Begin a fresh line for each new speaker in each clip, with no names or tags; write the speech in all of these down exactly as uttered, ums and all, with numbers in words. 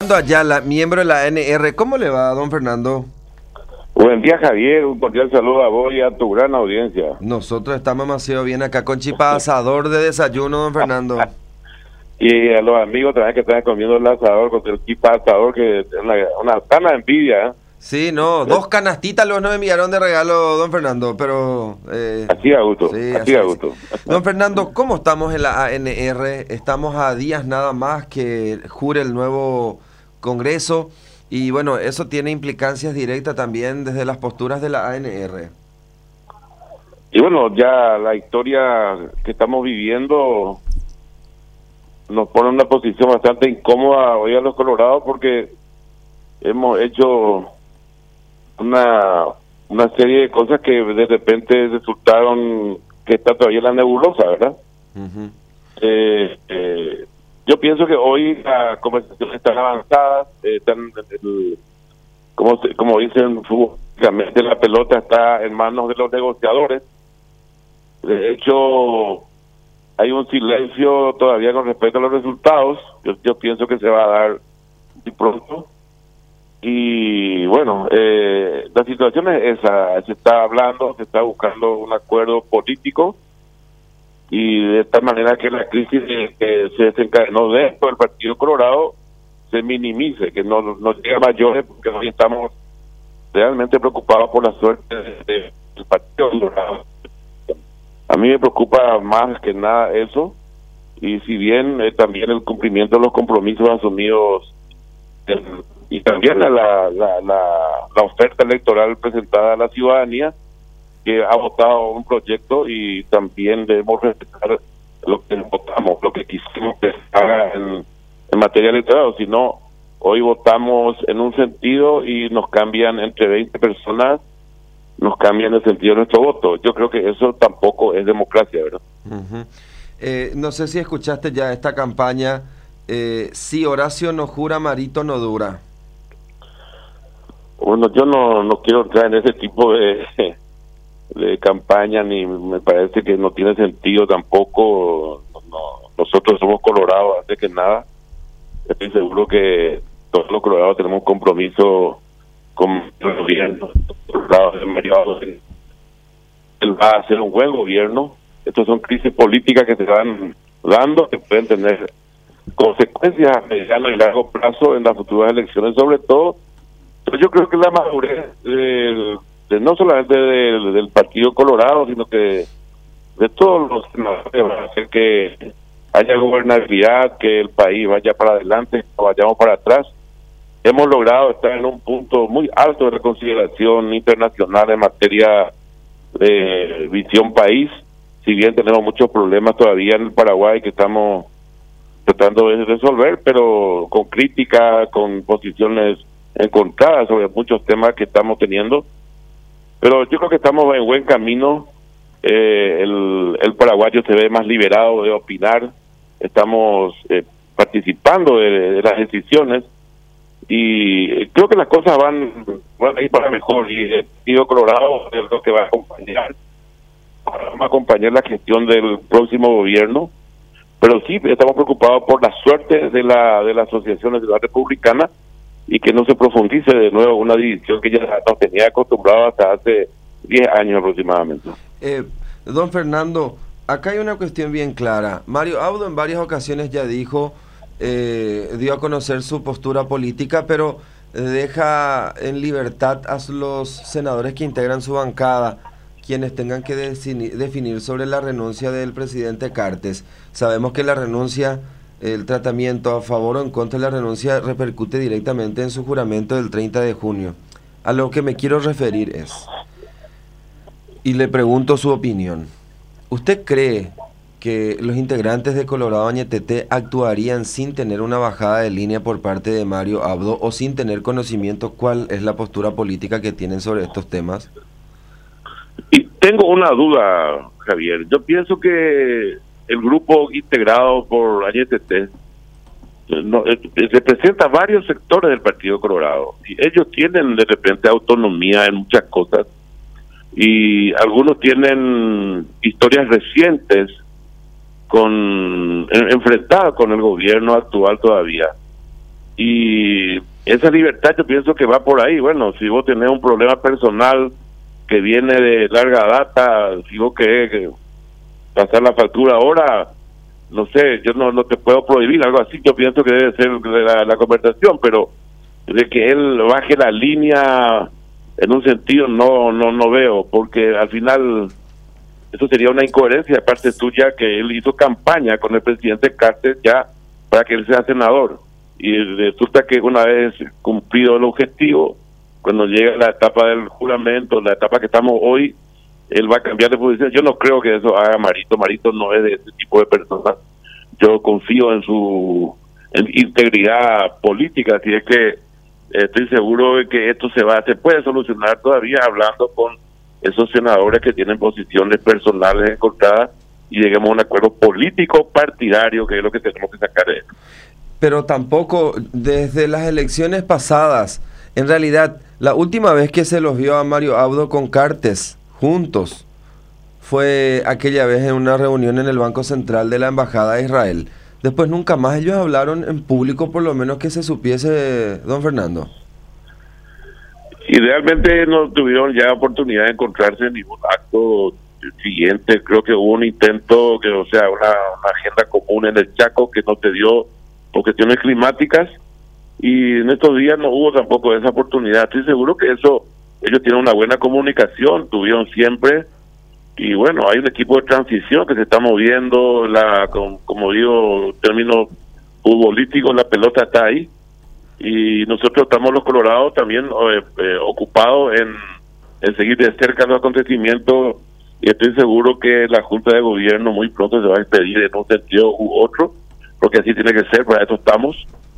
Fernando Ayala, miembro de la A N R. ¿Cómo le va, don Fernando?
Buen día, Javier. Un cordial saludo a vos y a tu gran audiencia.
Nosotros estamos demasiado bien acá con chipa asador de desayuno, don Fernando.
Y a los amigos también que están comiendo el asador con el chipa asador, que es una, una sana envidia. ¿eh?
Sí, no, dos canastitas los no me enviaron de regalo, don Fernando, pero... Eh,
así a gusto,
sí,
así a gusto.
Don Fernando, ¿cómo estamos en la A N R? Estamos a días nada más que jure el nuevo Congreso y bueno, eso tiene implicancias directas también desde las posturas de la A N R.
Y bueno, ya la historia que estamos viviendo nos pone en una posición bastante incómoda hoy a los colorados porque hemos hecho una una serie de cosas que de repente resultaron que está todavía en la nebulosa, ¿verdad? Uh-huh. eh, eh, yo pienso que hoy las conversaciones están avanzadas, eh, están, el, como, como dicen futbolísticamente, la pelota está en manos de los negociadores. De hecho, hay un silencio todavía con respecto a los resultados. Yo, yo pienso que se va a dar muy pronto. Y bueno, eh, la situación es esa, se está hablando, se está buscando un acuerdo político y de esta manera que la crisis que se desencadenó dentro del Partido Colorado se minimice, que no, no llegue a mayores, porque hoy estamos realmente preocupados por la suerte del de Partido Colorado. A mí me preocupa más que nada eso, y si bien eh, también el cumplimiento de los compromisos asumidos el, y también la, la, la, la oferta electoral presentada a la ciudadanía, que ha votado un proyecto y también debemos respetar lo que votamos, lo que quisimos que se haga en, en materia electoral. Si no, hoy votamos en un sentido y nos cambian entre veinte personas, nos cambian el sentido de nuestro voto. Yo creo que eso tampoco es democracia, ¿verdad?
Uh-huh. eh, no sé si escuchaste ya esta campaña, eh, si Horacio no jura, Marito no dura.
Bueno, yo no, no quiero entrar en ese tipo de, de campaña, ni me parece que no tiene sentido tampoco. No, nosotros somos colorados antes que nada. Estoy seguro que todos los colorados tenemos un compromiso con el gobierno. Él va a hacer un buen gobierno. Estas son crisis políticas que se van dando, que pueden tener consecuencias a mediano y largo plazo en las futuras elecciones, sobre todo. Pero yo creo que la madurez de, de no solamente del, del Partido Colorado, sino que de todos los senadores va a hacer que haya gobernabilidad, que el país vaya para adelante, que vayamos para atrás. Hemos logrado estar en un punto muy alto de reconsideración internacional en materia de visión país, si bien tenemos muchos problemas todavía en el Paraguay que estamos tratando de resolver, pero con crítica, con posiciones encontradas sobre muchos temas que estamos teniendo. Pero yo creo que estamos en buen camino. Eh, el, el paraguayo se ve más liberado de opinar, estamos eh, participando de, de las decisiones y creo que las cosas van, van a ir para mejor, y el Partido Colorado es lo que va a acompañar va a acompañar la gestión del próximo gobierno. Pero sí estamos preocupados por la suerte de la de la Asociación Nacional Republicana y que no se profundice de nuevo una división que ya nos tenía acostumbrado hasta hace diez años aproximadamente.
Eh, don Fernando, acá hay una cuestión bien clara. Mario Abdo en varias ocasiones ya dijo, eh, dio a conocer su postura política, pero deja en libertad a los senadores que integran su bancada, quienes tengan que definir sobre la renuncia del presidente Cartes. Sabemos que la renuncia, el tratamiento a favor o en contra de la renuncia repercute directamente en su juramento del treinta de junio. A lo que me quiero referir es, y le pregunto su opinión, ¿usted cree que los integrantes de Colorado Añetete actuarían sin tener una bajada de línea por parte de Mario Abdo o sin tener conocimiento cuál es la postura política que tienen sobre estos temas?
Y tengo una duda, Javier. Yo pienso que el grupo integrado por Añetete no, eh, representa varios sectores del Partido Colorado. Y ellos tienen de repente autonomía en muchas cosas y algunos tienen historias recientes con en, enfrentadas con el gobierno actual todavía. y esa libertad yo pienso que va por ahí. Bueno, si vos tenés un problema personal que viene de larga data, si vos querés que pasar la factura ahora, no sé, yo no, no te puedo prohibir algo así. Yo pienso que debe ser la, la conversación, pero de que él baje la línea en un sentido no no no veo, porque al final eso sería una incoherencia de parte tuya, que él hizo campaña con el presidente Cartes ya para que él sea senador, y resulta que una vez cumplido el objetivo, cuando llega la etapa del juramento, la etapa que estamos hoy, él va a cambiar de posición. Yo no creo que eso haga Marito. Marito no es de ese tipo de persona. Yo confío en su en integridad política, así es que eh, estoy seguro de que esto se va se puede solucionar todavía hablando con esos senadores que tienen posiciones personales encontradas y lleguemos a un acuerdo político partidario, que es lo que tenemos que sacar de esto.
Pero tampoco desde las elecciones pasadas, en realidad la última vez que se los vio a Mario Abdo con Cartes juntos fue aquella vez en una reunión en el Banco Central de la Embajada de Israel. Después nunca más ellos hablaron en público, por lo menos que se supiese, don Fernando.
Y realmente no tuvieron ya oportunidad de encontrarse en ningún acto siguiente. Creo que hubo un intento, que o sea, una, una agenda común en el Chaco que no te dio por cuestiones climáticas, y en estos días no hubo tampoco esa oportunidad. Estoy seguro que eso, ellos tienen una buena comunicación, tuvieron siempre, y bueno, hay un equipo de transición que se está moviendo, la como, como digo, término futbolístico, la pelota está ahí, y nosotros estamos los colorados también eh, eh, ocupados en, en seguir de cerca los acontecimientos, y estoy seguro que la Junta de Gobierno muy pronto se va a despedir en un sentido u otro, porque así tiene que ser, para eso estamos,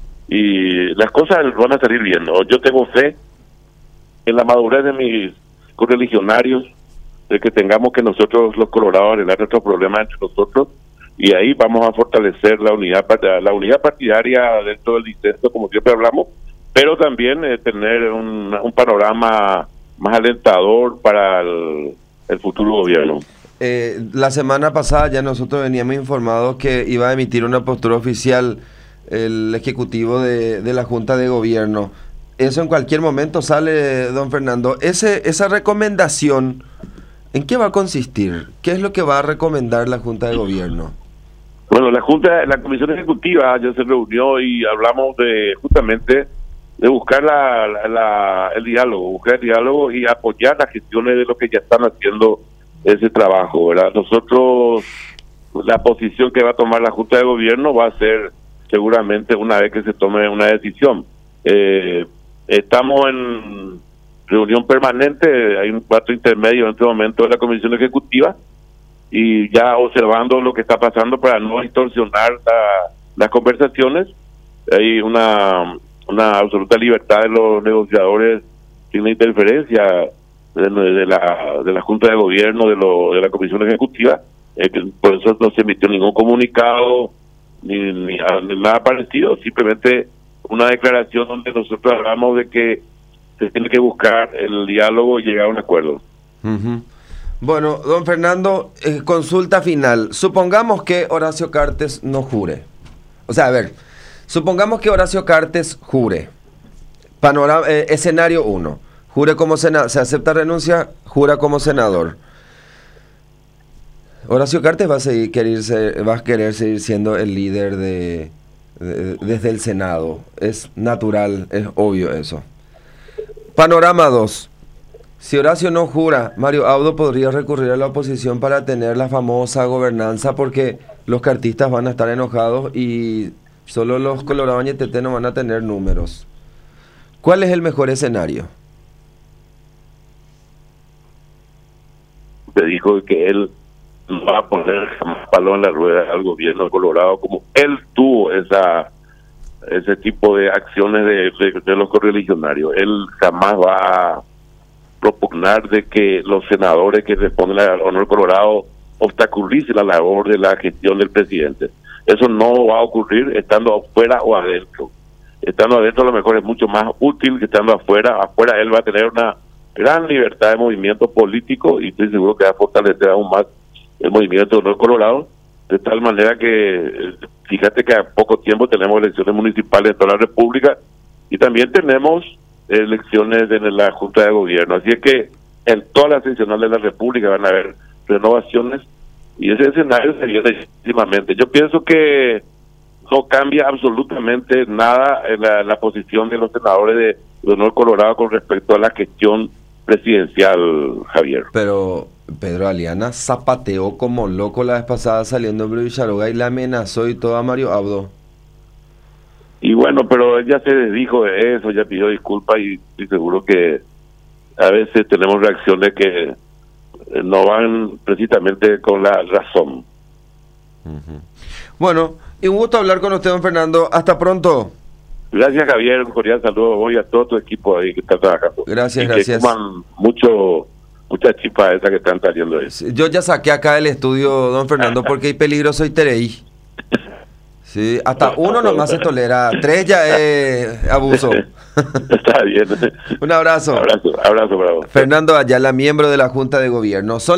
y las cosas van a salir bien, ¿no? Yo tengo fe en la madurez de mis correligionarios, de que tengamos que nosotros los colorados arreglar nuestros problemas entre nosotros, y ahí vamos a fortalecer la unidad la unidad partidaria dentro del distrito, como siempre hablamos, pero también eh, tener un, un panorama más alentador para el, el futuro gobierno.
Eh, la semana pasada ya nosotros veníamos informados que iba a emitir una postura oficial el ejecutivo de, de la Junta de Gobierno. Eso en cualquier momento sale, don Fernando. Ese, esa recomendación, ¿en qué va a consistir? ¿Qué es lo que va a recomendar la Junta de Gobierno?
Bueno, la Junta, la Comisión Ejecutiva ya se reunió y hablamos de justamente de buscar la, la, la, el diálogo, buscar el diálogo y apoyar las gestiones de lo que ya están haciendo ese trabajo, ¿verdad? Nosotros, la posición que va a tomar la Junta de Gobierno va a ser seguramente una vez que se tome una decisión. Eh, estamos en reunión permanente, hay un cuarto intermedio en este momento de la Comisión Ejecutiva, y ya observando lo que está pasando para no distorsionar la, las conversaciones. Hay una, una absoluta libertad de los negociadores sin la interferencia de, de la de la Junta de Gobierno, de, lo, de la Comisión Ejecutiva. Eh, por eso no se emitió ningún comunicado ni, ni, ni nada parecido, simplemente una declaración donde nosotros hablamos de que se tiene que buscar el diálogo y llegar a un acuerdo.
Uh-huh. Bueno, don Fernando, eh, consulta final. Supongamos que Horacio Cartes no jure. O sea, a ver, supongamos que Horacio Cartes jure. Panorama, eh, escenario uno. Jure como senador, se acepta renuncia, jura como senador. Horacio Cartes va a seguir querer ser, va a querer seguir siendo el líder de, de desde el Senado. Es natural, es obvio eso. Panorama dos. Si Horacio no jura, Mario Abdo podría recurrir a la oposición para tener la famosa gobernanza, porque los cartistas van a estar enojados y solo los colorados Ñeteté no van a tener números. ¿Cuál es el mejor escenario?
Te dijo que él no va a poner jamás palo en la rueda al gobierno de Colorado, como él tuvo esa ese tipo de acciones de, de, de los correligionarios. Él jamás va a propugnar de que los senadores que responden al honor Colorado obstaculicen la labor de la gestión del presidente. Eso no va a ocurrir estando afuera o adentro. Estando adentro a lo mejor es mucho más útil que estando afuera. Afuera él va a tener una gran libertad de movimiento político y estoy seguro que va a fortalecer aún más el movimiento de honor Colorado, de tal manera que fíjate que a poco tiempo tenemos elecciones municipales en toda la República y también tenemos elecciones en la Junta de Gobierno. Así es que en todas las seccionales de la República van a haber renovaciones y ese escenario se viene legítimamente. Yo pienso que no cambia absolutamente nada en la, la posición de los senadores de, de Honor Colorado con respecto a la gestión presidencial, Javier.
Pero Pedro Aliana zapateó como loco la vez pasada saliendo en Villaroga y le amenazó y todo a Mario Abdo.
Y bueno, pero él ya se desdijo de eso, ya pidió disculpas y estoy seguro que a veces tenemos reacciones que no van precisamente con la razón.
Uh-huh. Bueno, y un gusto hablar con usted, don Fernando. Hasta pronto.
Gracias, Javier. Un cordial saludo hoy a todo tu equipo ahí que está trabajando.
Gracias,
y
gracias.
Que coman mucho, muchas chispas esas que están saliendo ahí.
Yo ya saqué acá del estudio, don Fernando, porque hay peligroso y tereí. Sí, hasta uno nomás se tolera, tres ya es abuso.
Está bien.
Un abrazo.
Abrazo, abrazo, bravo.
Fernando Ayala, miembro de la Junta de Gobierno. Son